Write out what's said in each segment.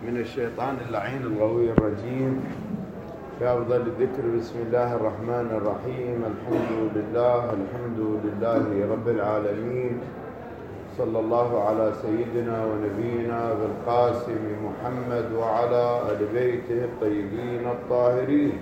من الشيطان اللعين الغوي الرجيم. في أفضل الذكر بسم الله الرحمن الرحيم. الحمد لله رب العالمين. صلى الله على سيدنا ونبينا بالقاسم محمد وعلى آل بيته الطيبين الطاهرين.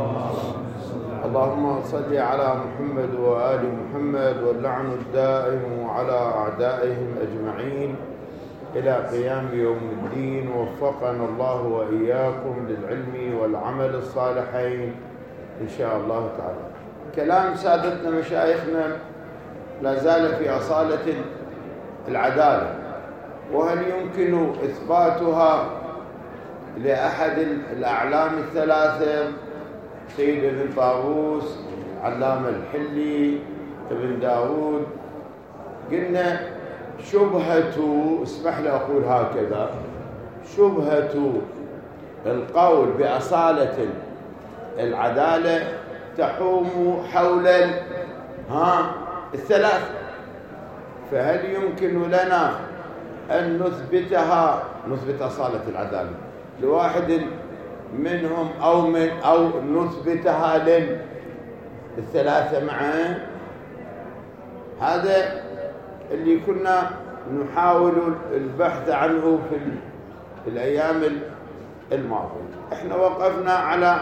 اللهم صل على محمد وآل محمد واللعن الدائم على أعدائهم أجمعين إلى قيام يوم الدين. وفقنا الله وإياكم للعلم والعمل الصالحين إن شاء الله تعالى. كلام سادتنا مشايخنا لا زال في أصالة العدالة، وهل يمكن إثباتها لأحد الأعلام الثلاثة سيد ابن طاووس، علامة الحلي، ابن داود؟ قلنا شبهة، اسمح لي أقول هكذا، شبهة القول بأصالة العدالة تحوم حول الثلاث. فهل يمكن لنا أن نثبت أصالة العدالة لواحد منهم أو نثبتها للثلاثة معا؟ هذا اللي كنا نحاول البحث عنه في الأيام الماضية. احنا وقفنا على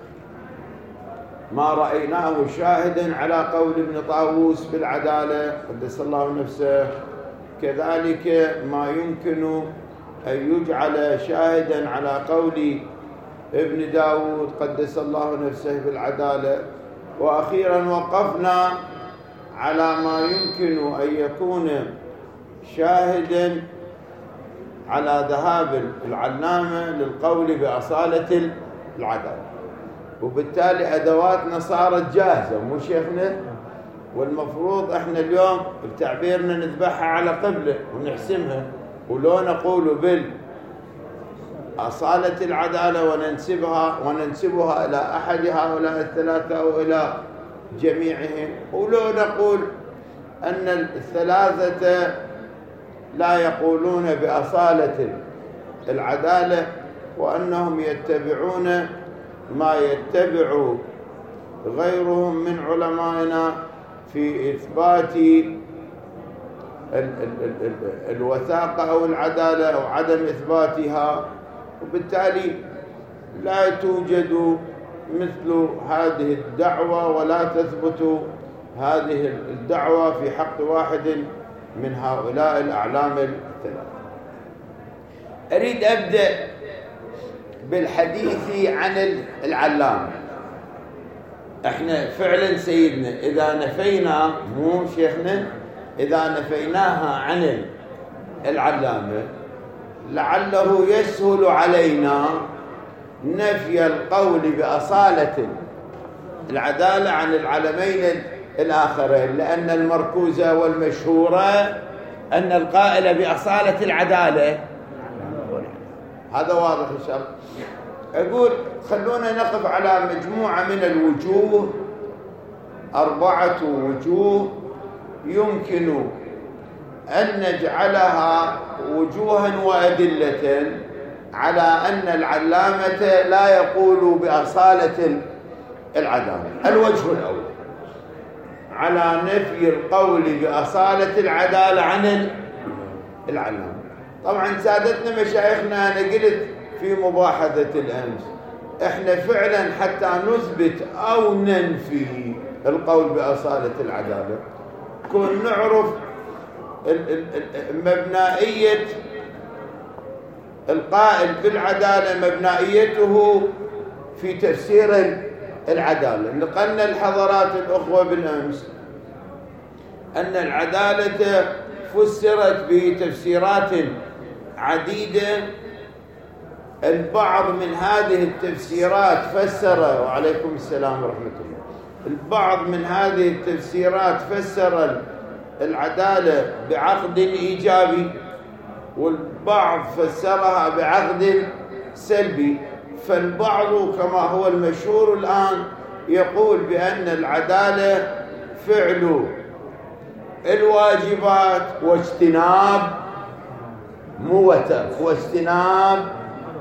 ما رأيناه شاهدا على قول ابن طاووس بالعدالة قدس الله نفسه، كذلك ما يمكن أن يجعل شاهدا على قول ابن داود قدس الله نفسه بالعدالة. وأخيرا وقفنا على ما يمكن أن يكون شاهدا على ذهاب العلامة للقول بأصالة العدالة، وبالتالي أدواتنا صارت جاهزة مو شيخنا، والمفروض احنا اليوم بتعبيرنا نذبحها على قبلة ونحسمها، ولو نقول بالأصالة العدالة وننسبها إلى أحد هؤلاء الثلاثة أو إلى جميعهم، ولو نقول أن الثلاثة لا يقولون بأصالة العدالة وأنهم يتبعون ما يتبع غيرهم من علمائنا في إثبات الوثاقة أو العدالة أو عدم إثباتها، وبالتالي لا توجد مثل هذه الدعوة ولا تثبت هذه الدعوة في حق واحد من هؤلاء الأعلام الثلاثة. أريد أبدأ بالحديث عن العلامة. احنا فعلا سيدنا إذا نفينا، مو شيخنا، إذا نفيناها عن العلامة لعله يسهل علينا نفي القول بأصالة العدالة عن العلمين الآخرين، لأن المركوزة والمشهورة أن القائل بأصالة العدالة هذا واضح إن شاء الله. أقول خلونا نقف على مجموعة من الوجوه، 4 وجوه يمكن أن نجعلها وجوها وأدلة على أن العلامة لا يقول بأصالة العدالة. الوجه الأول على نفي القول بأصالة العدالة عن العلامة. طبعا سادتنا مشايخنا، أنا قلت في مباحثة الأمس احنا فعلا حتى نثبت أو ننفي القول بأصالة العدالة كون نعرف مبنائية القائل بالعدالة، مبنائيته في تفسير العدالة. نقلنا الحضرات الأخوة بالأمس أن العدالة فسرت بتفسيرات عديدة. البعض من هذه التفسيرات فسر، وعليكم السلام ورحمة الله، البعض من هذه التفسيرات فسر العدالة بعقد إيجابي، والبعض فسرها بعقد سلبي. فالبعض كما هو المشهور الآن يقول بأن العدالة فعل الواجبات واجتناب مو وتر واجتناب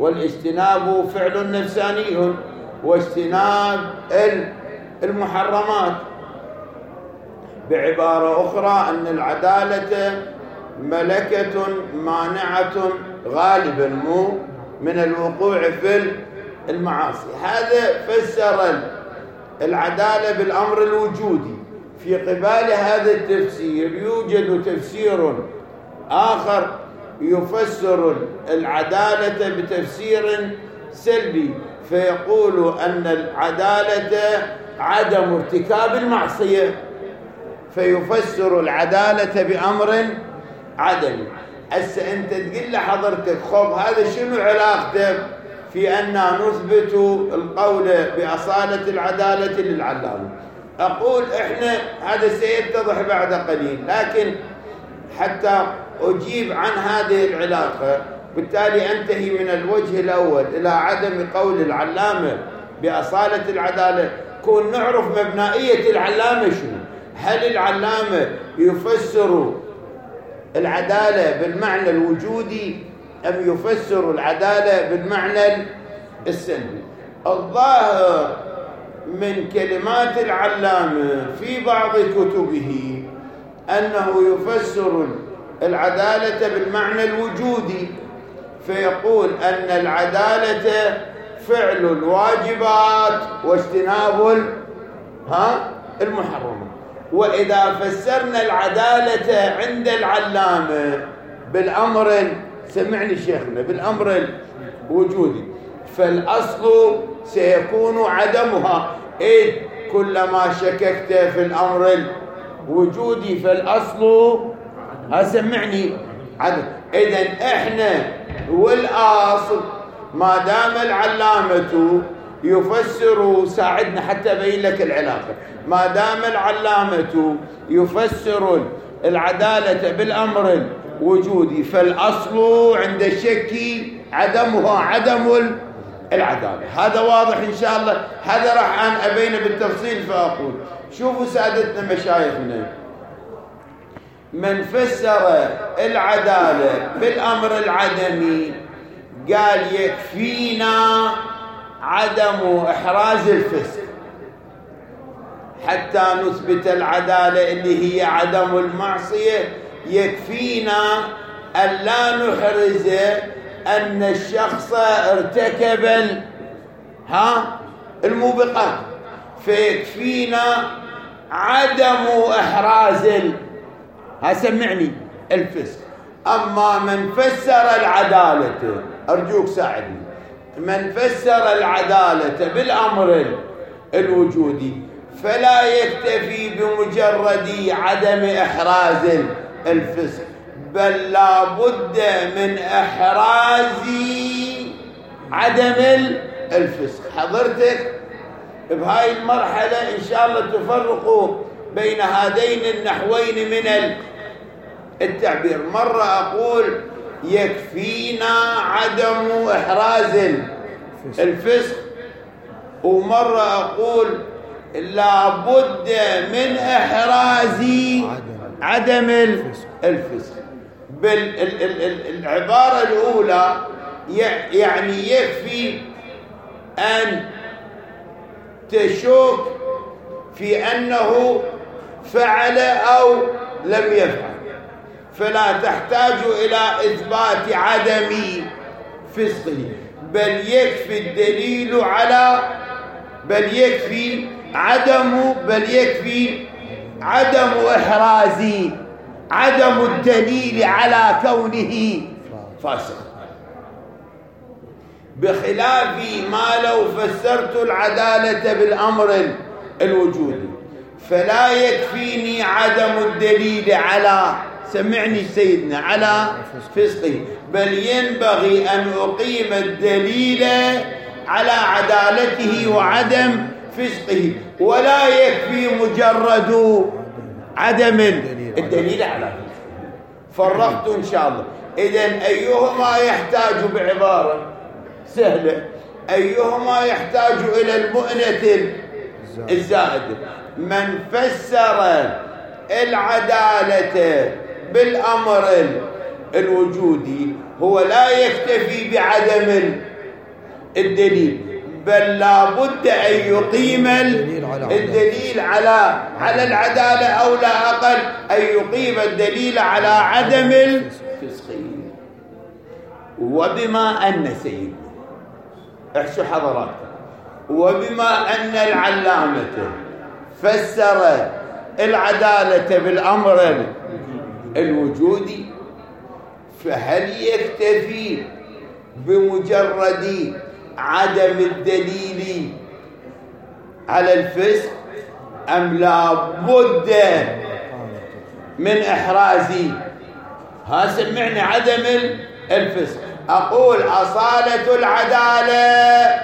والاجتناب فعل نفساني، واجتناب المحرمات. بعبارة أخرى أن العدالة ملكة مانعة غالبا مو من الوقوع في المعاصي. هذا فسر العدالة بالأمر الوجودي. في قبال هذا التفسير يوجد تفسير آخر يفسر العدالة بتفسير سلبي، فيقول أن العدالة عدم ارتكاب المعصية، فيفسر العدالة بأمر عدمي. هسه أنت تقول لحضرتك خب هذا شنو علاقته في أن نثبت القول بأصالة العدالة للعلامة؟ أقول إحنا هذا سيتضح بعد قليل، لكن حتى أجيب عن هذه العلاقة بالتالي أنتهي من الوجه الأول إلى عدم قول العلامة بأصالة العدالة، كون نعرف مبنائية العلامة شنو. هل العلامة يفسر العدالة بالمعنى الوجودي أم يفسر العدالة بالمعنى السلبي؟ الظاهر من كلمات العلامة في بعض كتبه أنه يفسر العدالة بالمعنى الوجودي، فيقول أن العدالة فعل الواجبات واجتناب المحرمات. وإذا فسرنا العدالة عند العلامة بالأمر، سمعني شيخنا، بالأمر الوجودي، فالأصل سيكون عدمها. إذ كلما شككت في الأمر الوجودي فالأصل سمعني عدم. إذن إحنا والأصل ما دام العلامة يفسر، ساعدنا حتى أبين لك العلاقة، ما دام العلامة يفسر العدالة بالأمر الوجودي فالأصل عند الشك عدمها عدم العدالة. هذا واضح إن شاء الله، هذا راح أن أبين بالتفصيل. فأقول شوفوا سادتنا مشايخنا، من فسر العدالة بالأمر العدمي قال يكفينا عدم إحراز الفسق حتى نثبت العدالة اللي هي عدم المعصية. يكفينا أن لا نحرز أن الشخص ارتكب الموبقات، فيكفينا عدم إحراز سمعني الفسق. أما من فسر العدالة، أرجوك ساعدني، من فسر العدالة بالأمر الوجودي فلا يكتفي بمجرد عدم إحراز الفسق، بل لا بد من إحراز عدم الفسق. حضرتك بهاي المرحلة إن شاء الله تفرقوا بين هذين النحوين من التعبير. مرة أقول يكفينا عدم إحراز الفسق، ومرة أقول لا بد من إحراز عدم الفسق. بالعبارة الأولى يعني يكفي أن تشك في أنه فعل أو لم يفعل، فلا تحتاج إلى إثبات عدم فسقه، بل يكفي الدليل على بل يكفي عدم إحراز عدم الدليل على كونه فاسق، بخلاف ما لو فسرت العدالة بالأمر الوجودي فلا يكفيني عدم الدليل على، سمعني سيدنا، على فسقه، بل ينبغي أن أقيم الدليل على عدالته وعدم فسقه، ولا يكفي مجرد عدم الدليل على فسقه. فرقت إن شاء الله. إذن أيهما يحتاج بعبارة سهلة، أيهما يحتاج إلى المؤنة الزائدة. من فسر العدالة بالأمر الوجودي هو لا يكتفي بعدم الدليل، بل لا بد أن يقيم الدليل على العدالة، أو لا أقل أن يقيم الدليل على عدم الفسقية. وبما أن سيدنا احشوا حضراتكم، وبما أن العلامة فسر العدالة بالأمر الوجودي، فهل يكتفي بمجرد عدم الدليل على الفسق، أم لا بد من إحراز؟ ها سمعني عدم الفسق. أقول أصالة العدالة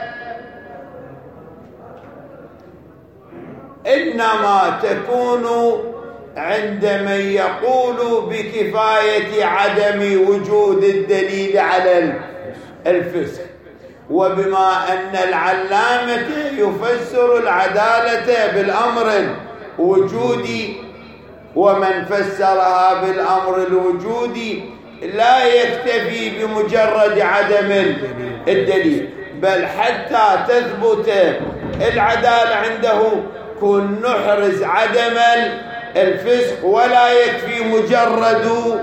إنما تكون عند من يقول بكفاية عدم وجود الدليل على الفسق. وبما أن العلامة يفسر العدالة بالأمر الوجودي، ومن فسرها بالأمر الوجودي لا يكتفي بمجرد عدم الدليل، بل حتى تثبت العدالة عنده كن نحرز عدم الفسق، ولا يكفي مجرد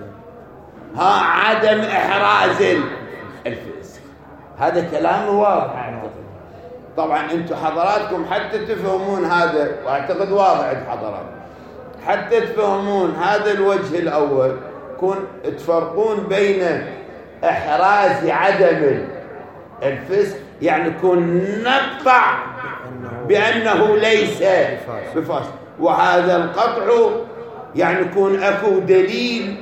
عدم إحراز الفسق. هذا كلام واضح. طبعا انتم حضراتكم حتى تفهمون هذا، واعتقد واضح عند حضراتكم، حتى تفهمون هذا الوجه الأول كن تفرقون بين إحراز عدم الفسق، يعني كن نقطع بأنه ليس بفاسق، وهذا القطع يعني يكون أكو دليل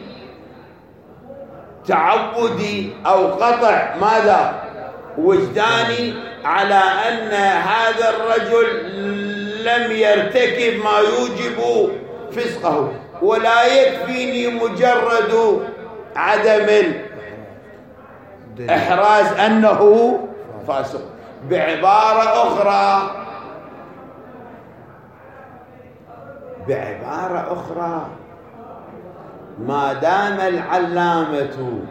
تعبدي أو قطع ماذا وجداني على أن هذا الرجل لم يرتكب ما يوجب فسقه، ولا يكفيني مجرد عدم إحراز أنه فاسق. بعبارة أخرى ما دام العلامة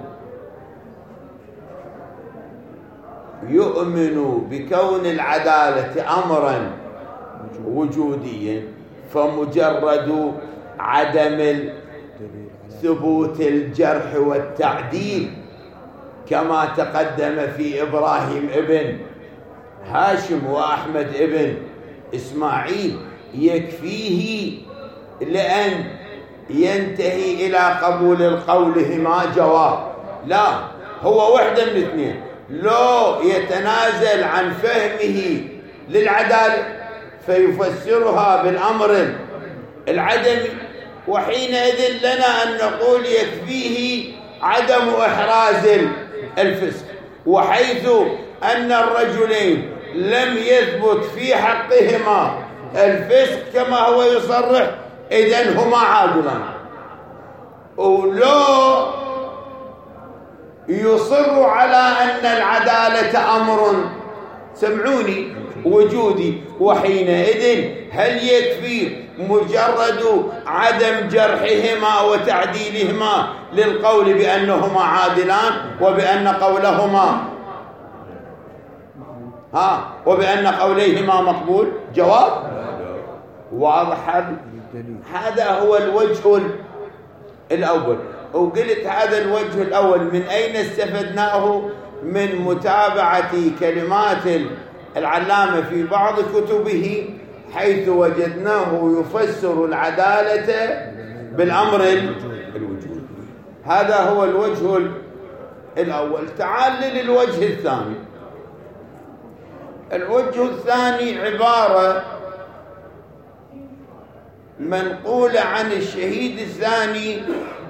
يؤمن بكون العدالة أمرا وجوديا، فمجرد عدم ثبوت الجرح والتعديل كما تقدم في إبراهيم ابن هاشم وأحمد ابن إسماعيل يكفيه لأن ينتهي إلى قبول قولهما جواب. لا، هو وحدة من اثنين، لو يتنازل عن فهمه للعدالة فيفسرها بالأمر العدمي، وحينئذ لنا أن نقول يكفيه عدم إحراز الفسق، وحيث أن الرجلين لم يثبت في حقهما الفسق كما هو يصرح، إذن هما عادلان. ولو يصر على أن العدالة أمر سمعوني وجودي، وحينئذ هل يكفي مجرد عدم جرحهما وتعديلهما للقول بأنهما عادلان وبأن قولهما وبأن قوليهما مقبول؟ جواب واضح. هذا هو الوجه الأول. وقلت هذا الوجه الأول من أين استفدناه؟ من متابعة كلمات العلامة في بعض كتبه، حيث وجدناه يفسر العدالة بالأمر الوجودي. هذا هو الوجه الأول. تعال للوجه الثاني. الوجه الثاني عبارة منقولة عن الشهيد الثاني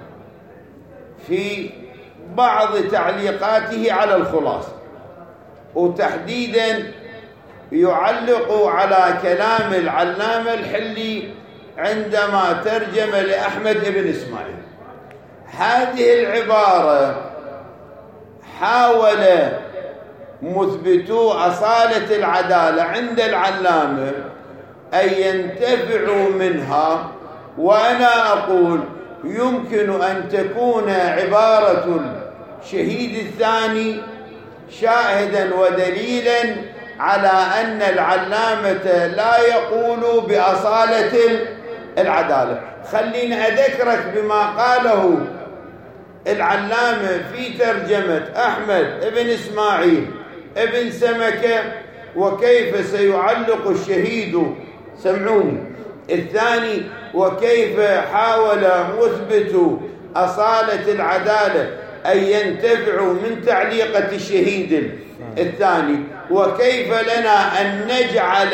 في بعض تعليقاته على الخلاصة، وتحديدا يعلق على كلام العلامة الحلي عندما ترجم لأحمد بن إسماعيل. هذه العبارة حاول مثبتو أصالة العدالة عند العلامة أن ينتفعوا منها، وأنا أقول يمكن أن تكون عبارة الشهيد الثاني شاهدا ودليلا على أن العلامة لا يقول بأصالة العدالة. خليني أذكرك بما قاله العلامة في ترجمة أحمد بن إسماعيل ابن سمكة وكيف سيعلق الشهيد، سمعوني، الثاني وكيف حاول مثبت أصالة العدالة أن ينتفعوا من تعليقة الشهيد الثاني، وكيف لنا أن نجعل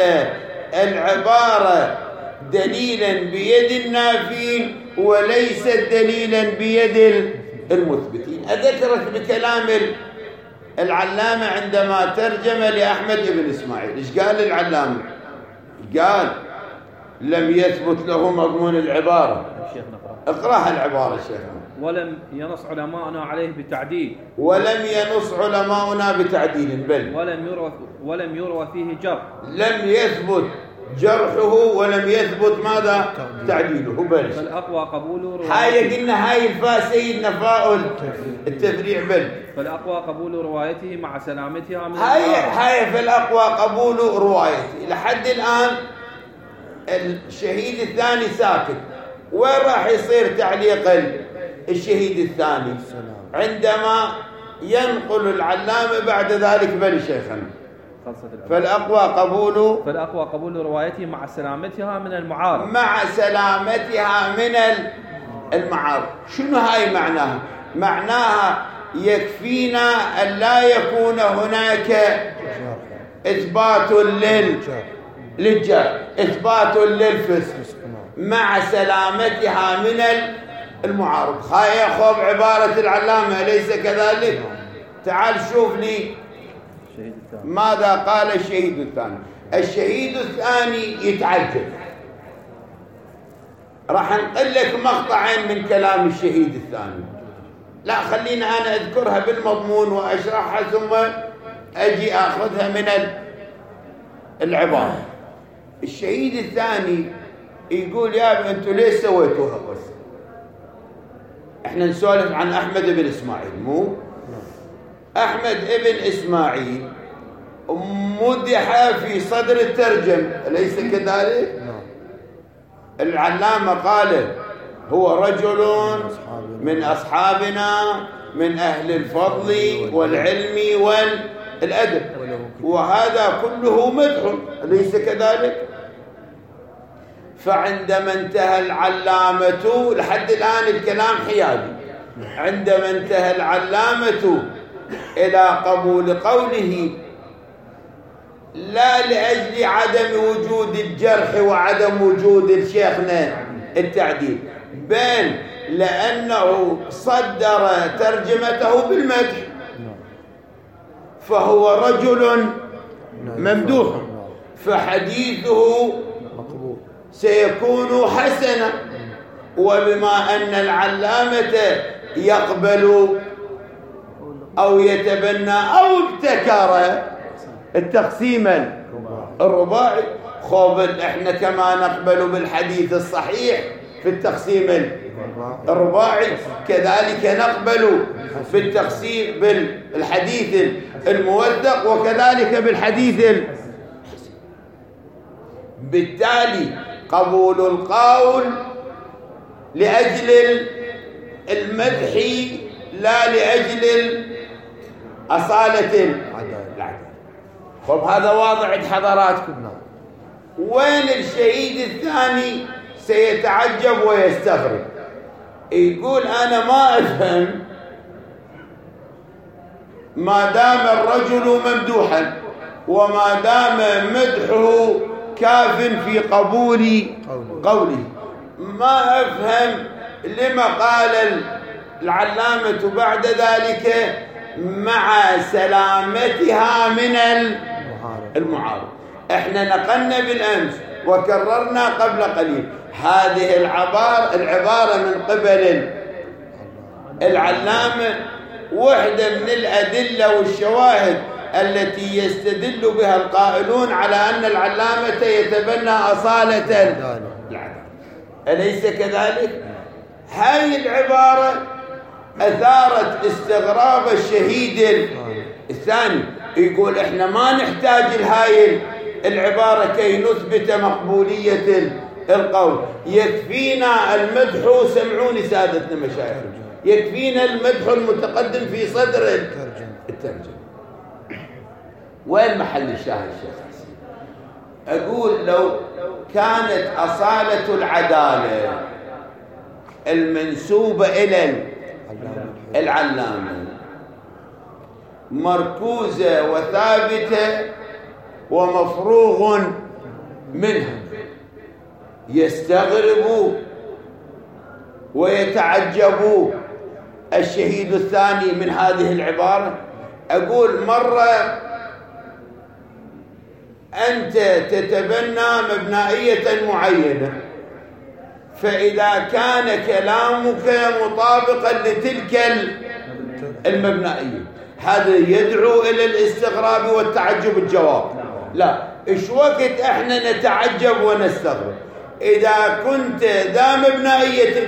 العبارة دليلا بيد النافين وليست دليلا بيد المثبتين. أذكرك بكلام العلامة عندما ترجم لأحمد بن إسماعيل. إيش قال العلامة؟ قال لم يثبت له مضمون العبارة. اقرأها العبارة شيخنا. ولم ينص علماؤنا عليه بتعديل. ولم ينص علماؤنا بتعديل، بل ولم يروى فيه جرح. لم يثبت جرحه ولم يثبت ماذا؟ تعديله، بل فالأقوى قبول هاي قلنا هاي الفاء سيدنا فاء التفريع، بل فالأقوى قبول روايته مع سلامتها من هاي فالأقوى قبول روايته. لحد الآن الشهيد الثاني ساكت، وين راح يصير تعليق الشهيد الثاني عندما ينقل العلامة بعد ذلك؟ بل شيخنا فالأقوى قبول روايته مع سلامتها من المعارض. مع سلامتها من المعارض. شنو هاي معناها؟ معناها يكفينا أن لا يكون هناك إثبات للجرح، إثبات للفسق مع سلامتها من المعارض. هاي يا خوب عبارة العلامة، أليس كذلك؟ تعال شوف لي ماذا قال الشهيد الثاني. الشهيد الثاني يتعجب. راح انقل لك مقطعين من كلام الشهيد الثاني، لا خلينا أنا أذكرها بالمضمون وأشرحها ثم أجي أخذها من العبارة. الشهيد الثاني يقول يا أنتوا ليش سويتوها؟ بس احنا نسولف عن أحمد بن إسماعيل، مو أحمد بن إسماعيل مدح في صدر الترجمة، أليس كذلك؟ العلامة قال هو رجل من أصحابنا من أهل الفضل والعلم والأدب، وهذا كله مدح، أليس كذلك؟ فعندما انتهى العلامة، لحد الآن الكلام حيادي، عندما انتهى العلامة إلى قبول قوله لا لأجل عدم وجود الجرح وعدم وجود الشيخنا التعديل، بل لأنه صدر ترجمته بالمدح، فهو رجل ممدوح، فحديثه سيكون حسنا. وبما أن العلامة يقبل أو يتبنى أو ابتكر التقسيم الرباعي، خوبل احنا كما نقبل بالحديث الصحيح في التقسيم الرباعي كذلك نقبل بالتقسيم بالحديث الموثق وكذلك بالحديث. بالتالي قبول القول لأجل المدح لا لأجل أصالة العدل. طب هذا واضح عند حضراتكم. وين الشهيد الثاني سيتعجب ويستغرب، يقول أنا ما أفهم ما دام الرجل ممدوحا وما دام مدحه كاف في قبول قوله، ما أفهم لما قال العلامة بعد ذلك مع سلامتها من المعارض. احنا نقلنا بالأمس وكررنا قبل قليل هذه العبارة من قبل العلامة واحدة من الأدلة والشواهد التي يستدل بها القائلون على أن العلامة يتبنى أصالة العدل، أليس كذلك؟ هاي العبارة أثارت استغراب الشهيد الثاني يقول إحنا ما نحتاج لهاي العبارة كي نثبت مقبولية القول، يكفينا المدح. سمعوني سادتنا مشايخ، يكفينا المدح المتقدم في صدر الترجمة. وين محل الشاهد الشيخ حسين؟ أقول لو كانت أصالة العدالة المنسوبة إلى العلامة مركوزة وثابتة ومفروغ منها، يستغرب ويتعجب الشهيد الثاني من هذه العبارة. أقول مرة أنت تتبنى مبنائية معينة، فإذا كان كلامك مطابقا لتلك المبنائية هذا يدعو إلى الاستغراب والتعجب. الجواب لا. إيش وقت إحنا نتعجب ونستغرب؟ إذا كنت ذا مبنائية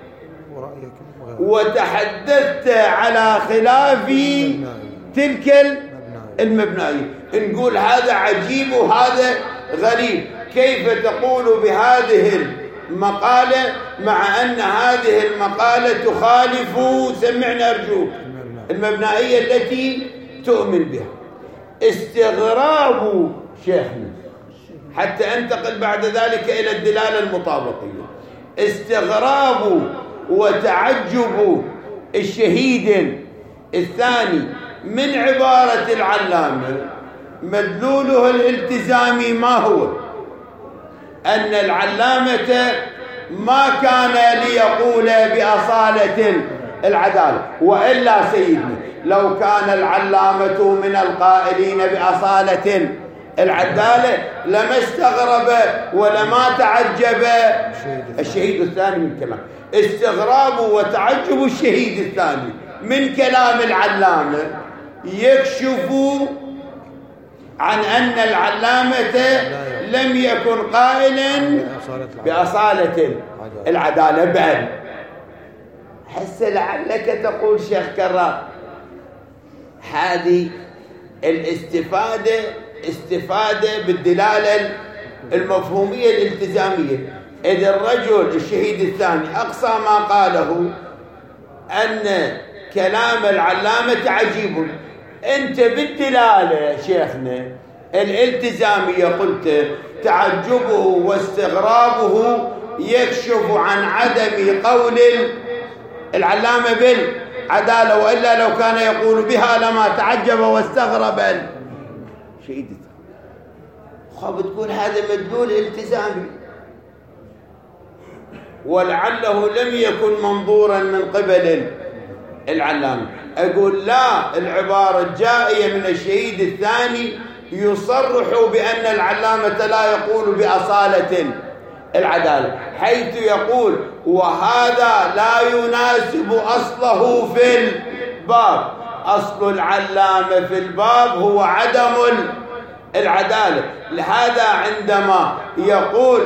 وتحدثت على خلاف تلك المبنائية، نقول هذا عجيب وهذا غريب. كيف تقول بهذه المقالة مع أن هذه المقالة تخالف، سمعنا أرجوك، المبنائية التي تؤمن بها؟ استغراب شيخنا حتى أنتقل بعد ذلك إلى الدلالة المطابقية. استغراب وتعجب الشهيد الثاني من عبارة العلامة مدلوله الالتزامي ما هو؟ أن العلامة ما كان ليقول بأصالة العدالة، وإلا سيدنا لو كان العلامة من القائلين بأصالة العدالة لما استغرب ولما تعجب الشهيد الثاني من كلام. استغراب وتعجب الشهيد الثاني من كلام العلامة يكشف عن أن العلامة لم يكن قائلا بأصالة العدالة. بل حس لعلك تقول شيخ كرار هذه الاستفادة استفادة بالدلالة المفهومية الالتزامية. إذا الرجل الشهيد الثاني أقصى ما قاله أن كلام العلامة عجيب، أنت بالدلالة شيخنا الالتزامية قلت تعجبه واستغرابه يكشف عن عدم قول العلامة بالعدالة، وإلا لو كان يقول بها لما تعجب واستغرب الشهيد. خب تقول هذا مدلول التزامي ولعله لم يكن منظورا من قبل العلامة. أقول لا، العبارة الجائية من الشهيد الثاني يصرح بأن العلامة لا يقول بأصالة العدالة، حيث يقول وهذا لا يناسب أصله في الباب. أصل العلامة في الباب هو عدم العدالة. لهذا عندما يقول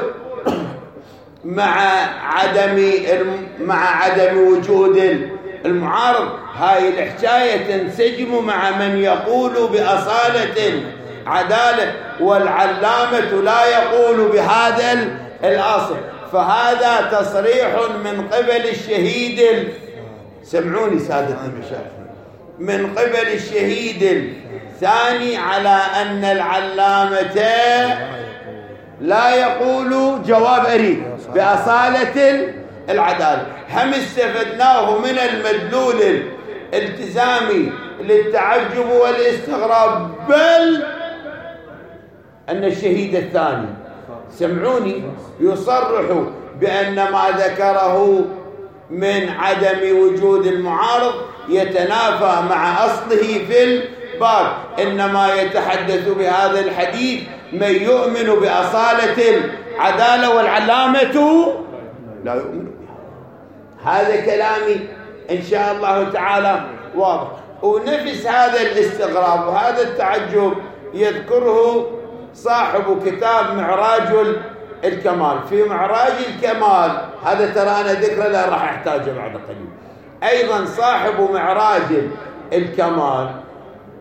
مع عدم وجود المعارض، هاي الحكاية تنسجم مع من يقول بأصالة عدالة والعلامة لا يقول بهذا الأصل. فهذا تصريح من قبل الشهيد سمعوني سادة المشايخ، من قبل الشهيد الثاني على أن العلامة لا يقول جواب أريد بأصالة العدالة. هم استفدناه من المدلول الالتزامي للتعجب والاستغراب، بل أن الشهيد الثاني سمعوني يصرح بأن ما ذكره من عدم وجود المعارض يتنافى مع أصله في الباب، إنما يتحدث بهذا الحديث من يؤمن بأصالة العدالة والعلامة لا يؤمن بها. هذا كلامي إن شاء الله تعالى واضح. ونفس هذا الاستغراب وهذا التعجب يذكره صاحب كتاب معراج الكمال. في معراج الكمال هذا ترى أنا ذكره لا راح أحتاجه بعد قليل. أيضا صاحب معراج الكمال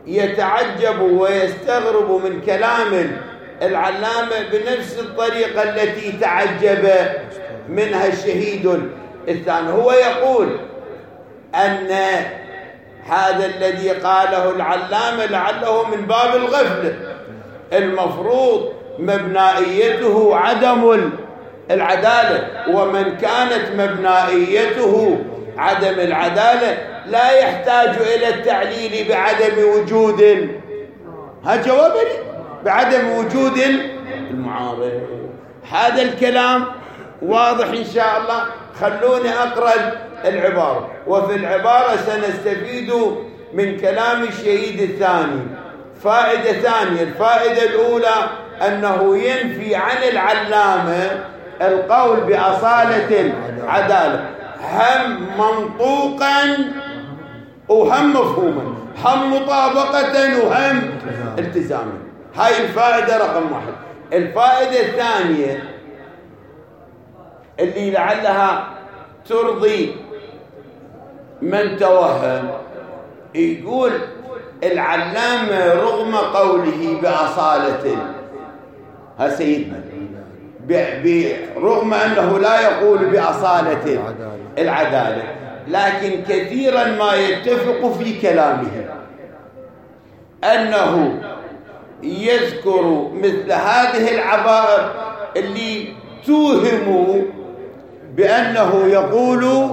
يتعجب ويستغرب من كلام العلامة بنفس الطريقة التي تعجب منها الشهيد الثاني. هو يقول أن هذا الذي قاله العلامة لعله من باب الغفلة، المفروض مبنائيته عدم العدالة، ومن كانت مبنائيته عدم العدالة لا يحتاج إلى التعليل بعدم وجود، ها جوابني، بعدم وجود المعارض. هذا الكلام واضح إن شاء الله. خلوني أقرأ العبارة، وفي العبارة سنستفيد من كلام الشهيد الثاني فائدة ثانية. الفائدة الأولى أنه ينفي عن العلامة القول بأصالة العدالة، هم منطوقا وهم مفهوما، هم مطابقة وهم التزاما. هاي الفائدة رقم 1. الفائدة الثانية اللي لعلها ترضي من توهم، يقول العلامة رغم قوله بأصالة، ها سيدنا، رغم أنه لا يقول بأصالة العدالة، لكن كثيرا ما يتفق في كلامه أنه يذكر مثل هذه العبارة اللي توهموا بأنه يقول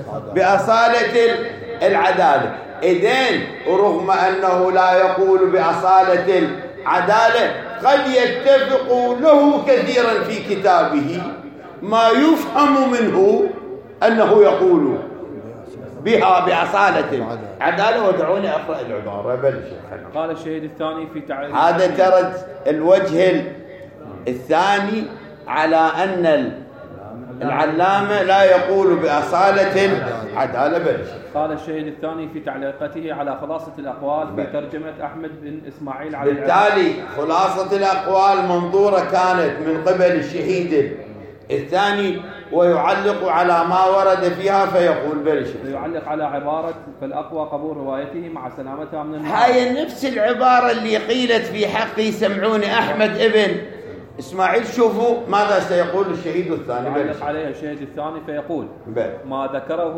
بأصالة العدالة. إذن رغم أنه لا يقول بأصالة العدالة قد يتفق له كثيرا في كتابه ما يفهم منه أنه يقول بها بأصالة العدالة. ودعوني أقرأ العبارة. بلش. قال الشهيد الثاني في تعليق، هذا ترى الوجه الثاني على أن العلامة لا يقول بأصالة العدالة. بلش. قال الشهيد الثاني في تعليقته على خلاصة الأقوال في ترجمة أحمد بن إسماعيل على بالتالي خلاصة الأقوال منظورة كانت من قبل الشهيد الثاني، ويعلق على ما ورد فيها فيقول بلش. يعلق على عبارة فالأقوى قبول روايته مع سلامتها من المعارض. هاي نفس العبارة اللي قيلت في حق يسمعون أحمد ابن إسماعيل. شوفوا ماذا سيقول الشهيد الثاني. يعلق عليه الشهيد الثاني فيقول ما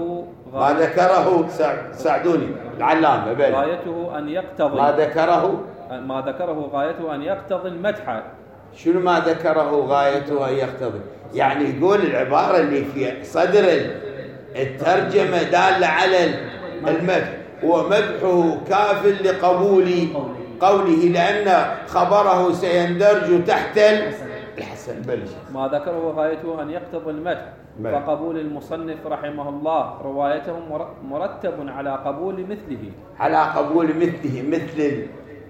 ذكره ساعدوني العلامة. غايته أن يقتضي ما ذكره غايته أن يقتضي المدح. شنو ما ذكره غايته أن يقتضي؟ يعني يقول العبارة اللي في صدر الترجمة دالة على المدح، ومدحه كاف لقبول قوله لأن خبره سيندرج تحت الحسن. بلش. ما ذكره غايته أن يقتضي المدح، فقبول المصنف رحمه الله روايته مرتب على قبول مثله، على قبول مثله، مثل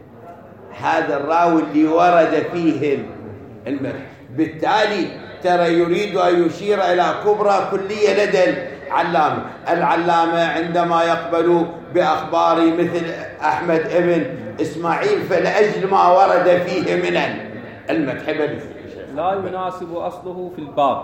هذا الراوي اللي ورد فيه المدح. بالتالي ترى يريد أن يشير إلى كبرى كلية لدى العلامة عندما يقبل بأخبار مثل أحمد ابن إسماعيل، فلأجل ما ورد فيه من المدح لا يناسب أصله في الباب.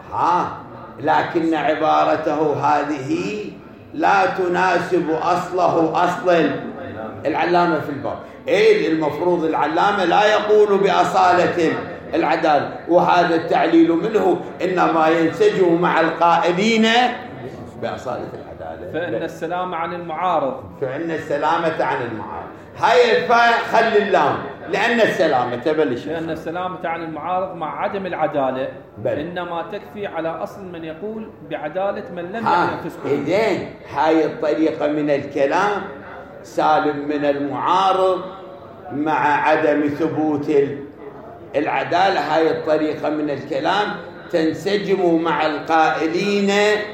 لكن عبارته هذه لا تناسب أصله أصل العلامة في الباب. المفروض العلامة لا يقول بأصالة العدالة، وهذا التعليل منه إنما ينسجم مع القائلين بأصالة العدالة. فإن السلامة عن المعارض، فإن السلامة عن المعارض. هاي الفاء خلي اللام، لأن السلامة بلش. لأن السلامة عن المعارض مع عدم العدالة إنما تكفي على أصل من يقول بعدالة من لم يفسقه. إذن هاي الطريقة من الكلام سالم من المعارض مع عدم ثبوت العدالة. هاي الطريقة من الكلام تنسجم مع القائلين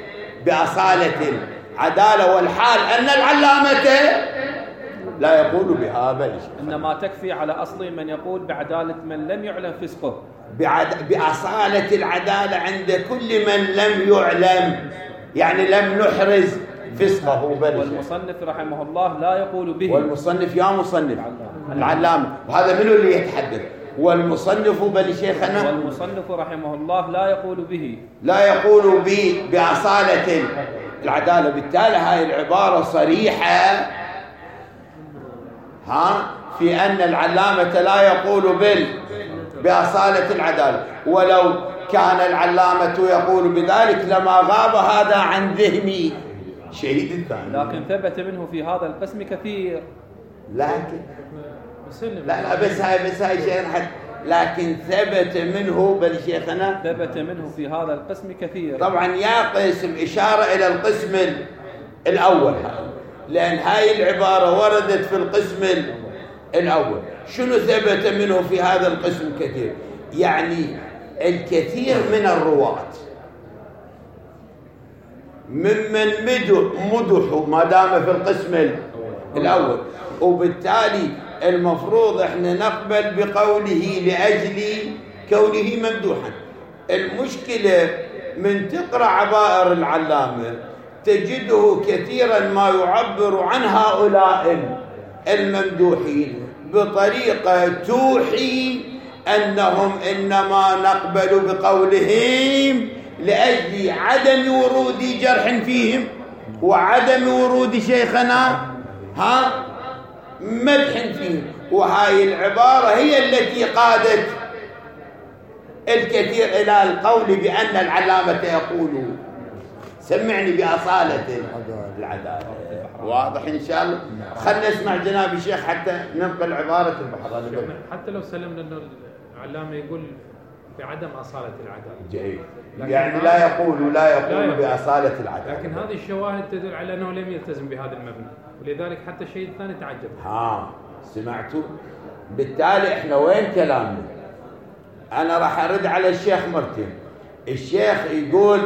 بأصالة العدالة، والحال أن العلامة لا يقول بها بلش. إنما تكفي على أصل من يقول بعدالة من لم يعلم فسقه، بأصالة العدالة عند كل من لم يعلم، يعني لم نحرز فسقه. بلش. والمصنف رحمه الله لا يقول به. والمصنف يا مصنف العلامة، وهذا منه اللي يتحدث. والمصنف بل شيخنا، والمصنف رحمه الله لا يقول به، لا يقول به بأصالة العدالة. بالتالي هاي العبارة صريحة، في أن العلامة لا يقول بأصالة العدالة، ولو كان العلامة يقول بذلك لما غاب هذا عن ذهني شهيد الثاني. لكن ثبت منه في هذا القسم كثير. لكن لا بس هاي شيخ، لكن ثبت منه بل شيخنا ثبت منه في هذا القسم كثير. طبعا يا قسم إشارة إلى القسم الأول، لأن هاي العبارة وردت في القسم الأول. شنو ثبت منه في هذا القسم كثير؟ يعني الكثير من الرواة ممن مدحوا ما دام في القسم الأول، وبالتالي المفروض احنا نقبل بقوله لأجل كونه ممدوحا. المشكلة من تقرأ عبائر العلامة تجده كثيرا ما يعبر عن هؤلاء الممدوحين بطريقة توحي أنهم إنما نقبل بقولهم لأجل عدم ورود جرح فيهم وعدم ورود شيخنا مدح فيهم. وهاي العبارة هي التي قادت الكثير إلى القول بأن العلامة يقول سمعني بأصالة العدالة. واضح إن شاء الله. خلنا نسمع جناب الشيخ حتى ننقل عبارة البحر. حتى لو سلمنا أنه العلامة يقول بعدم أصالة العدالة جيد، يعني لا يقول بأصالة العدالة، لكن هذه الشواهد تدل على أنه لم يلتزم بهذا المبنى، ولذلك حتى الشيء الثاني تعجب. سمعتوا؟ بالتالي احنا وين كلامنا؟ أنا راح أرد على الشيخ مرتين. الشيخ يقول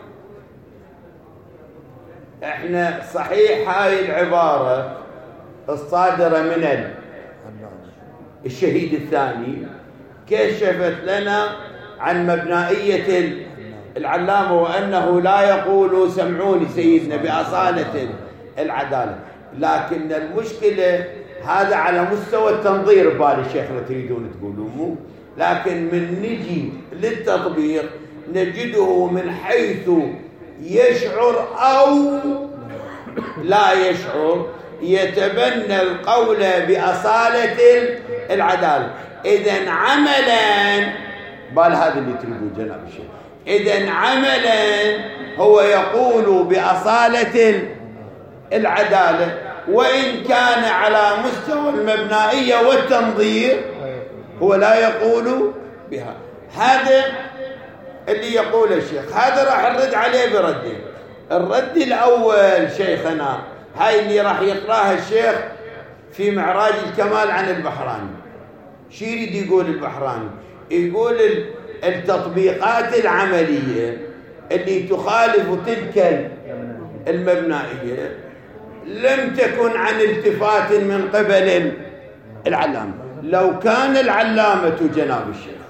احنا صحيح هاي العبارة الصادرة من الشهيد الثاني كشفت لنا عن مبنائية العلامة وأنه لا يقول سمعوني سيدنا بأصالة العدالة، لكن المشكلة هذا على مستوى التنظير بالشيخ اللي تريدون تقولوه، لكن من نجي للتطبيق نجده من حيث يشعر أو لا يشعر يتبنى القول بأصالة العدالة. إذن عملا هذا اللي تريدون جناب الشيخ، إذن عملا هو يقول بأصالة العدالة وإن كان على مستوى المبنائية والتنظير هو لا يقول بها. هذا اللي يقول الشيخ، هذا راح نرد عليه بردين. الرد الأول شيخنا هاي اللي راح يقراها الشيخ في معراج الكمال عن البحراني. شو يريد يقول البحراني؟ يقول التطبيقات العملية اللي تخالف تلك المبنائية لم تكن عن التفات من قبل العلامة. لو كان العلامة جناب الشيخ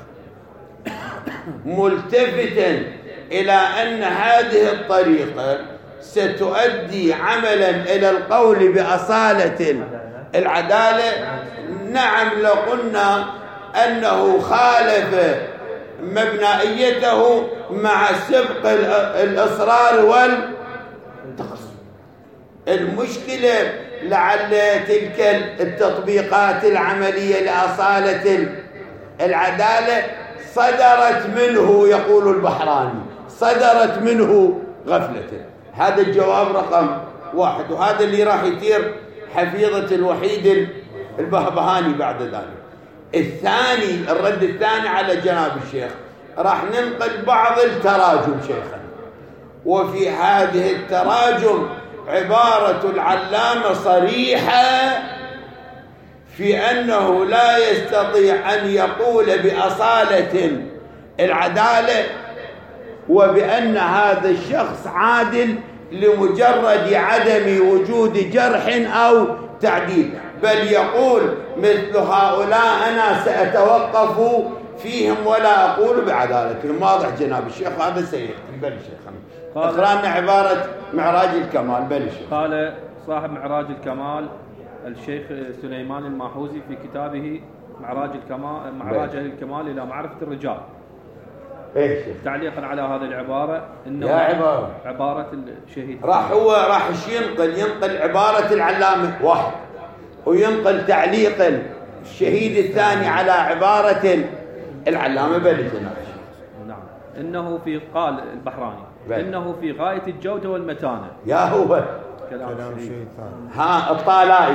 ملتفتا إلى أن هذه الطريقة ستؤدي عملا إلى القول بأصالة العدالة، نعم لقلنا أنه خالف مبنائيته مع سبق الإصرار والتخصص. المشكلة لعل تلك التطبيقات العملية لأصالة العدالة صدرت منه، يقول البحراني صدرت منه غفلة. هذا الجواب رقم 1، وهذا اللي راح يثير حفيظة الوحيد البهبهاني بعد ذلك. الثاني، الرد الثاني على جناب الشيخ، راح ننقل بعض التراجم شيخنا، وفي هذه التراجم عبارة العلامة صريحة في أنه لا يستطيع أن يقول بأصالة العدالة وبأن هذا الشخص عادل لمجرد عدم وجود جرح أو تعديل، بل يقول مثل هؤلاء أنا سأتوقف فيهم ولا أقول بعدالتهم. واضح جناب الشيخ؟ هذا سيختم. بل شيخنا اقرأنا عبارة معراج الكمال. بل شيخ. قال صاحب معراج الكمال الشيخ سليمان الماحوزي في كتابه معراج الكمال إلى معرفة الرجال، ايش تعليقا على هذه العبارة، انه عبارة الشهيد راح ينقل عبارة العلامة 1، وينقل تعليق الشهيد الثاني على عبارة العلامة بلي جناب. نعم. إنه في قال البحراني إنه في غاية الجودة والمتانة. يا هو كلام شهيد ثاني. ها الطالايك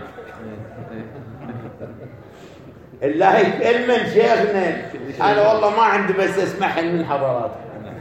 اللايك علما شيخنا أنا والله ما عندي بس أسمح من حضراتكم.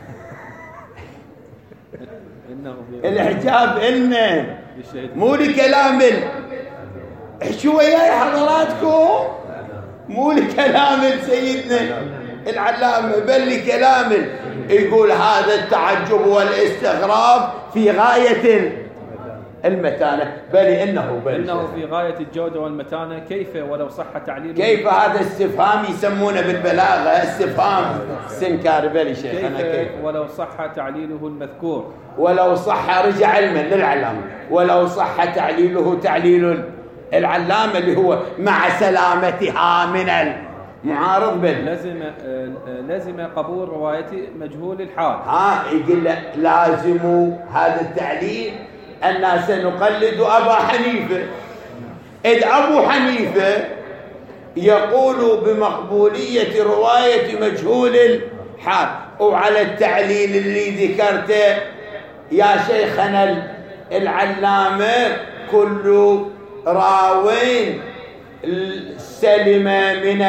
الحجاب علما مو لكلام احشوا وياي حضراتكم مو لكلام سيدنا العلامة بل لكلام يقول هذا التعجب والاستغراب في غاية المتانة بل إنه في غاية الجودة والمتانة. كيف ولو صح تعليله؟ كيف هذا استفهام يسمونه بالبلاغة استفهام استنكار بل شيخنا. كيف ولو صح تعليله المذكور؟ ولو صح رجع علما للعلامة ولو صح تعليله تعليل العلامة اللي هو مع سلامتها من المعارض بل لازم قبول رواية مجهول الحال. يقول لازم هذا التعليل أن سنقلد أبا حنيفة إذ أبو حنيفة يقول بمقبولية رواية مجهول الحال. وعلى التعليل اللي ذكرته يا شيخنا العلامة كل راوين سلم من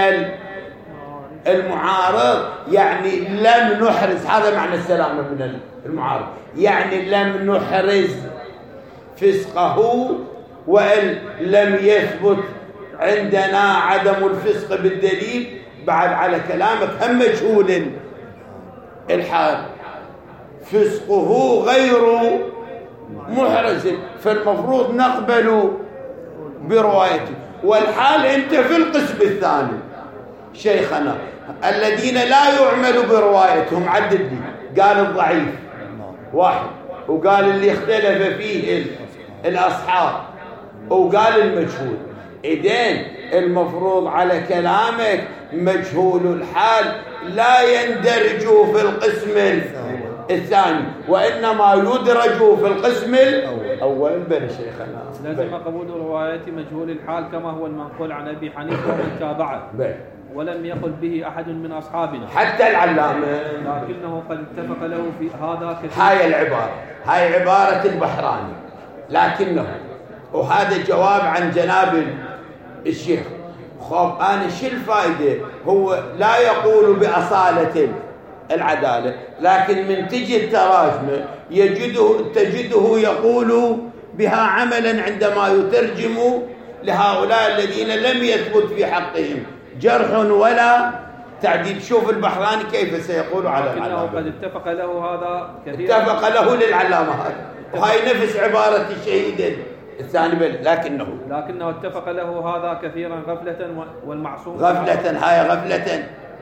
المعارض يعني لم نحرز. هذا معنى السلامة من المعارض يعني لم نحرز فسقه وإن لم يثبت عندنا عدم الفسق بالدليل. بعد على كلامك هم مجهول الحال فسقه غير محرز فالمفروض نقبل بروايته. والحال انت في القسم الثاني شيخنا الذين لا يعمل بروايتهم عدد لي. قال الضعيف واحد وقال اللي اختلف فيه الأصحاب وقال المجهول. إذن المفروض على كلامك مجهول الحال لا يندرج في القسم الثاني وإنما يدرج في القسم الأول. بل شيخنا لازم قبول رواية مجهول الحال كما هو المنقول عن أبي حنيفة ومن تابعه ولم يقل به أحد من أصحابنا حتى العلامة لكنه قد اتفق له في هذا كثير. هاي العبارة هاي عبارة البحراني لكنه وهذا جواب عن جناب الشيخ. خب أنا شو الفائدة؟ هو لا يقول بأصالة العدالة لكن من تجي التراجمة تجده يقول بها عملا عندما يترجم لهؤلاء الذين لم يثبت في حقهم جرح ولا تعديل. شوف البحراني كيف سيقول على العلامة. قد اتفق له هذا كثيرا. اتفق له للعلامة هذا وهي نفس عبارة الشهيد الثاني بل لكنه اتفق له هذا كثيرا غفلة والمعصوم غفلة. هاي غفلة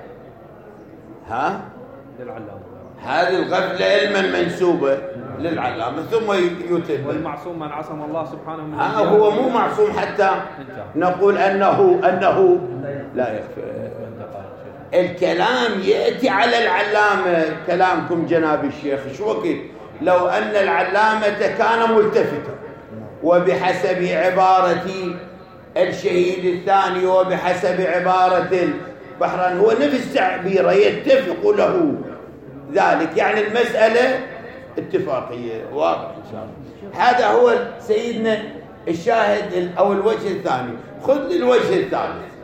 للعلامة. هذه الغفلة علما منسوبة للعلامة ثم يتم. والمعصوم من عصم الله سبحانه من هو مو معصوم حتى نقول أنه لا يخفى. الكلام يأتي على العلامة كلامكم جناب الشيخ شو وقت لو أن العلامة كان ملتفتا وبحسب عبارة الشهيد الثاني وبحسب عبارة البحراني هو نفس تعبيره يتفق له ذلك يعني المسألة اتفاقية واضح إن شاء الله. هذا هو سيدنا الشاهد أو الوجه الثاني. خذ الوجه الثالث.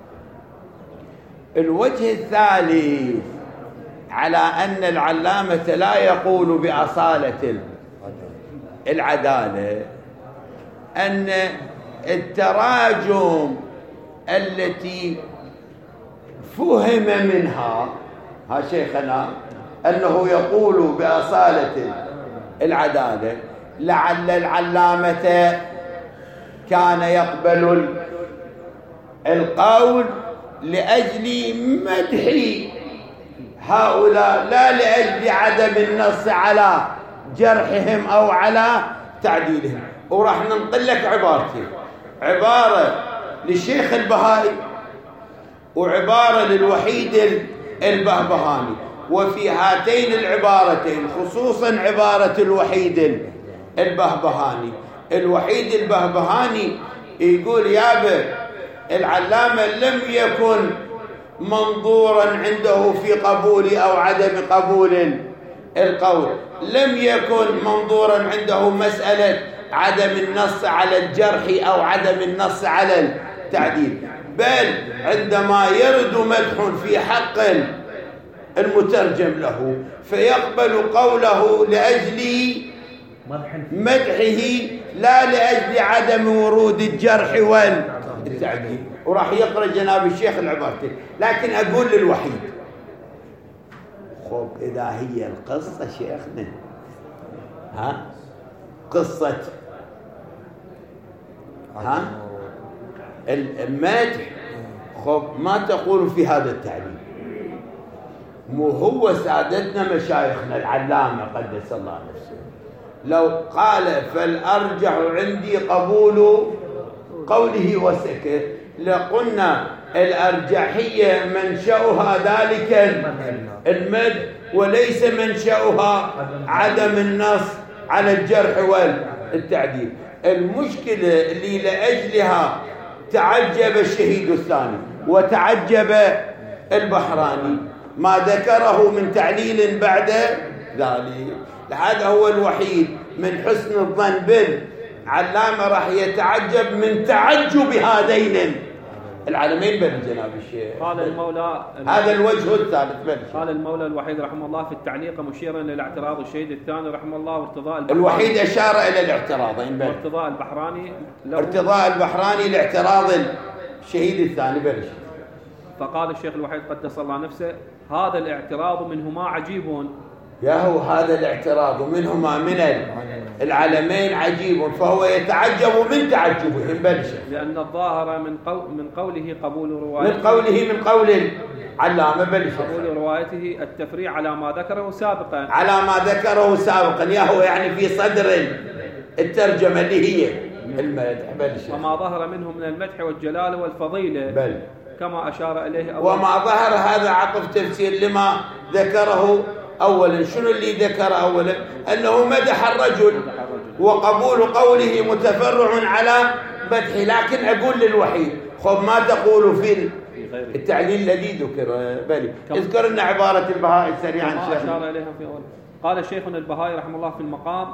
الوجه الثالث على أن العلامة لا يقول بأصالة العدالة أن التراجم التي فهم منها شيخنا أنه يقول بأصالة العدالة لعل العلامة كان يقبل القول لأجل مدح هؤلاء لا لأجل عدم النص على جرحهم أو على تعديلهم. وراح ننقل لك عبارتين عبارة للشيخ البهائي وعبارة للوحيد البهبهاني. وفي هاتين العبارتين خصوصا عبارة الوحيد البهبهاني الوحيد البهبهاني يقول يابا العلامة لم يكن منظورا عنده في قبول أو عدم قبول القول، لم يكن منظورا عنده مسألة عدم النص على الجرح أو عدم النص على التعديل، بل عندما يرد مدح في حق المترجم له فيقبل قوله لأجل مدحه لا لأجل عدم ورود الجرح والتعديل. وراح يقرأ جناب الشيخ العبارتين. لكن أقول للوحيد خب إذا هي القصة شيخنا قصة المدح، خب ما تقول في هذا التعليم؟ مو هو سادتنا مشايخنا العلامة قدس الله نفسه لو قال فالأرجح عندي قبول قوله وسكت لقلنا الأرجحية منشأها ذلك المدح وليس منشأها عدم النص على الجرح والتعديل. المشكلة اللي لأجلها تعجب الشهيد الثاني وتعجب البحراني ما ذكره من تعليل بعد ذلك. هذا هو الوحيد من حسن الظن بالعلامة راح يتعجب من تعجب هذين العالمين بل جناب الشيخ. قال المولى هذا الوجه الثالث بل. قال المولى الوحيد رحمه الله في التعليق مشيرا إلى اعتراض الشهيد الثاني رحمه الله وارتضاء البحراني. الوحيد أشار إلى الاعتراضين بل. وارتضاء البحراني ارتضاء البحراني لاعتراض الشهيد الثاني بل. فقال الشيخ الوحيد قدس الله نفسه هذا الاعتراض منهما عجيب. ياهو هذا الاعتراض منهما من العالمين عجيب فهو يتعجب من تعجبهم بل. لأن الظاهر من قوله قبول روايته من قول العلامة بل. قبول روايته التفريع على ما ذكره سابقا ياهو يعني في صدر الترجمة اللي هي المدح بل. وما ظهر منه من المدح والجلال والفضيلة بل كما أشار إليه أولا. وما ظهر هذا عقب تفسير لما ذكره أولا. شنو اللي ذكر أولا؟ أنه مدح الرجل وقبول قوله متفرع على مدحه. لكن أقول للوحيد خب ما تقول في التعليل الذي ذكر بل. اذكر لنا عبارة البهائي سريعا أشار إليها في أول. قال شيخنا البهائي رحمه الله في المقام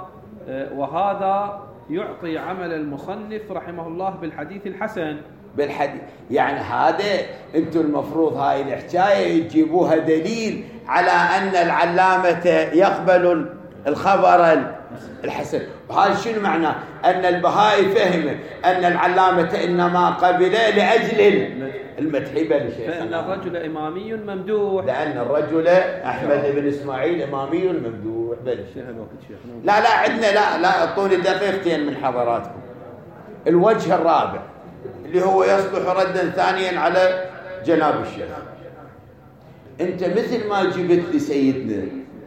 وهذا يعطي عمل المصنف رحمه الله بالحديث الحسن. بالحديث يعني هذا انتم المفروض هاي الحكايه تجيبوها دليل على ان العلامه يقبل الخبر الحسن. وهذا شنو معناه؟ ان البهائي فهم ان العلامه انما قبل لاجل المدح بل. فان الرجل امامي ممدوح. لان الرجل احمد بن اسماعيل امامي ممدوح بل. لا عندنا لا اعطوني دقيقتين من حضراتكم. الوجه الرابع اللي هو يصلح ردا ثانيا على جناب الشيخ. انت مثل ما جبت لسيدنا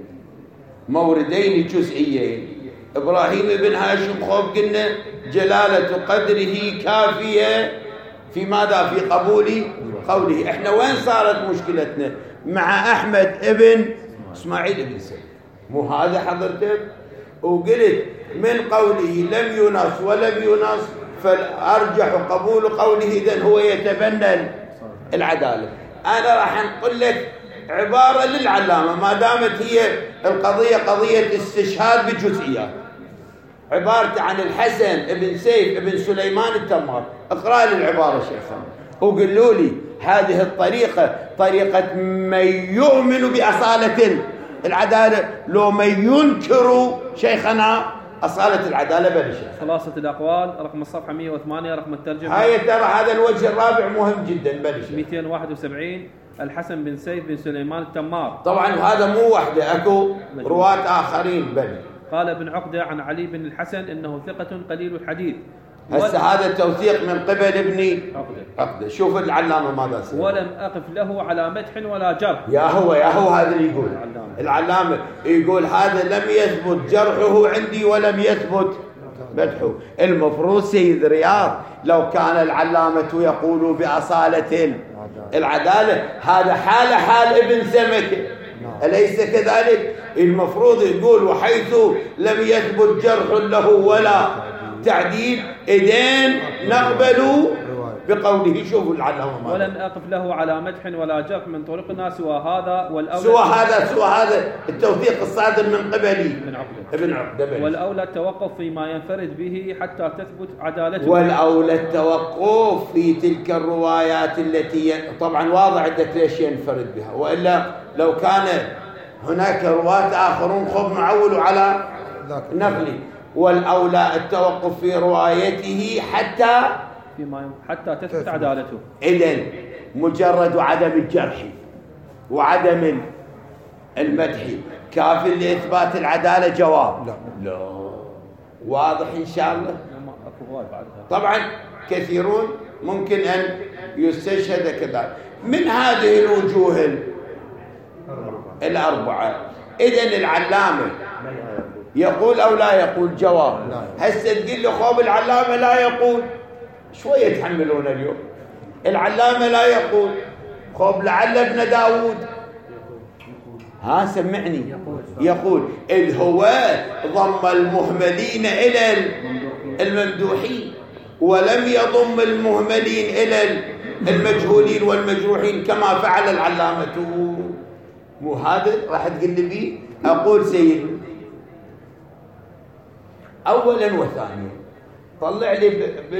موردين جزئيين ابراهيم بن هاشم خوب قلنا جلالة قدره كافية في ماذا؟ في قبول قوله. احنا وين صارت مشكلتنا؟ مع احمد ابن اسماعيل بن سعيد. مو هذا حضرتك؟ وقلت من قوله لم ينص ولم ينص فالأرجح قبول قوله إذن هو يتبنى العدالة. أنا راح نقول لك عبارة للعلامة ما دامت هي القضية قضية استشهاد بجزئيات. عبارة عن الحسن ابن سيف ابن سليمان التمار. اقرأ لي العبارة شيخنا وقلوا لي هذه الطريقة طريقة من يؤمن بأصالة العدالة لو من ينكر شيخنا أصالة العدالة بل. خلاصة الأقوال رقم الصفحة 108 رقم الترجمة. هاي ترى هذا الوجه الرابع مهم جدا بل. 271 الحسن بن سيف بن سليمان التمار. طبعا هذا مو وحده اكو رواة آخرين بل. قال ابن عقدة عن علي بن الحسن إنه ثقة قليل الحديث. هسه هذا التوثيق من قبل ابن عقدة. شوف العلامة ماذا سوى. ولم أقف له على مدح ولا جرح. يا هو هذا اللي يقول العلامة يقول هذا لم يثبت جرحه عندي ولم يثبت مدحه. المفروض سيد رياض لو كان العلامة يقول بأصالة العدالة هذا حال ابن سمكة أليس كذلك؟ المفروض يقول وحيث لم يثبت جرح له ولا تعديل إذن نقبل بقوله. شوفوا العلامة ولم أقف له على مدح ولا جرح من طرقنا سوى هذا والأولى سوى هذا التوثيق الصادر من قبلي ابن عقدة. والأولى التوقف فيما ينفرد به حتى تثبت عدالته. والأولى التوقف في تلك الروايات التي طبعا واضح عندك ليش ينفرد بها، وإلا لو كان هناك رواة آخرون خب معولوا على نقلي. والأولى التوقف في روايته حتى تثبت عدالته. إذن مجرد عدم الجرح وعدم المدح كافٍ لإثبات العدالة؟ جواب لا. واضح إن شاء الله. طبعا كثيرون ممكن أن يستشهد كذلك من هذه الوجوه الأربعة. إذن العلامة يقول أو لا يقول؟ جواب. هسه تقول لي خوب العلامة لا يقول، شوية يتحملون اليوم. العلامة لا يقول، خوب لعل ابن داود سمعني يقول إذ هو ضم المهملين إلى الممدوحين ولم يضم المهملين إلى المجهولين والمجروحين كما فعل العلامة. مو هذا راح تقول لي بيه؟ أقول سيدي أولا وثانيا طلع لي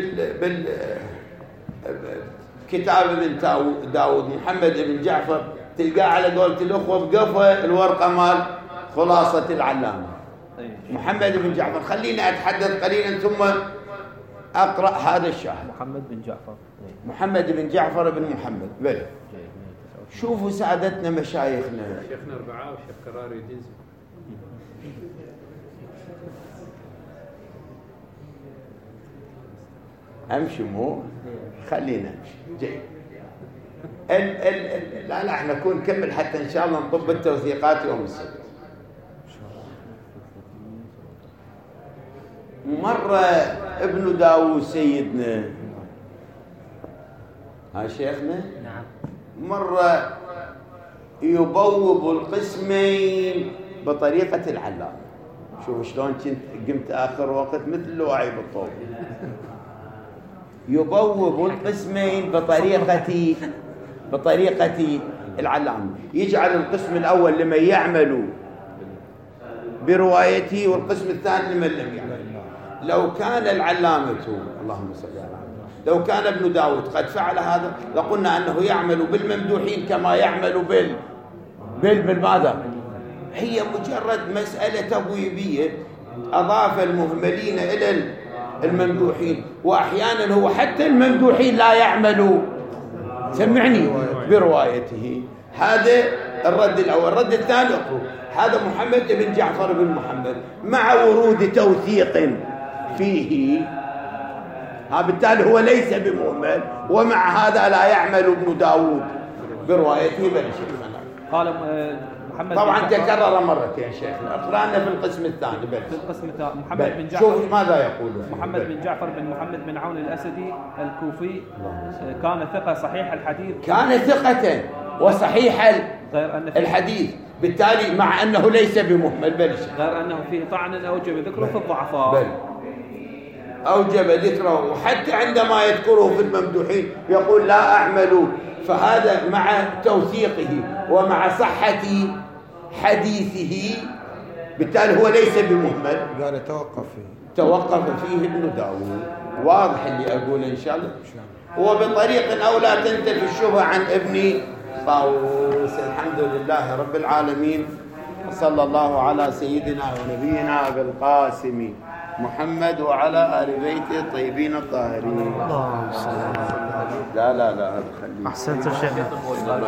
بالكتاب ابن داود محمد بن جعفر، تلقاه على قولة الأخوة بقفة الورقة مال خلاصة العلامة محمد بن جعفر. خليني أتحدث قليلا ثم أقرأ هذا الشاهد. محمد بن جعفر بن محمد. بل شوفوا سعادتنا مشايخنا، شيخنا أربعة وشيخ كراري الدين. أمشي مو خلينا أمشي جيد. لا احنا نكمل حتى إن شاء الله نطب التوثيقات يوم السبت. مرة ابن داوود سيدنا شيخنا مرة يبوب القسمين بطريقة العلامة. شوف شلون قمت آخر وقت مثل الواعي بالطوب. يبوب القسمين بطريقة العلامة، يجعل القسم الأول لمن يعمل بروايته والقسم الثاني لمن لم يعمل. لو كان العلامة اللهم صل على محمد لو كان ابن داود قد فعل هذا لقلنا أنه يعمل بالممدوحين كما يعمل بالماذا؟ هي مجرد مسألة تبويبية، أضاف المهملين إلى الممدوحين، وأحيانا هو حتى الممدوحين لا يعمل سمعني بروايته. هذا الرد الأول. الرد الثاني هذا محمد بن جعفر بن محمد مع ورود توثيق فيه، بالتالي هو ليس بمهمل، ومع هذا لا يعمل ابن داود بروايته بل شيخنا. قال محمد طبعا تكرر مرتين شيخنا. اقرانا في القسم الثاني في القسم الثاني. محمد بن جعفر. شوف ماذا يقول محمد بن جعفر بن محمد بن عون الأسدي الكوفي كان ثقة صحيح الحديث. كان ثقة وصحيح الحديث، بالتالي مع أنه ليس بمهمل بل غير أنه فيه طعن أوجب ذكره في الضعفاء. بل أوجب ذكره، وحتى عندما يذكره في الممدوحين يقول لا أعمل، فهذا مع توثيقه ومع صحة حديثه، بالتالي هو ليس بمهمل. قال توقف فيه ابن داود. واضح اللي أقول إن شاء الله. وبطريق أو لا تنتفي الشبهة عن ابن طاووس. الحمد لله رب العالمين، صلى الله على سيدنا ونبينا بالقاسم محمد وعلى آل بيته الطيبين الطاهرين. لا هذا خليه. أحسنت الشيخ.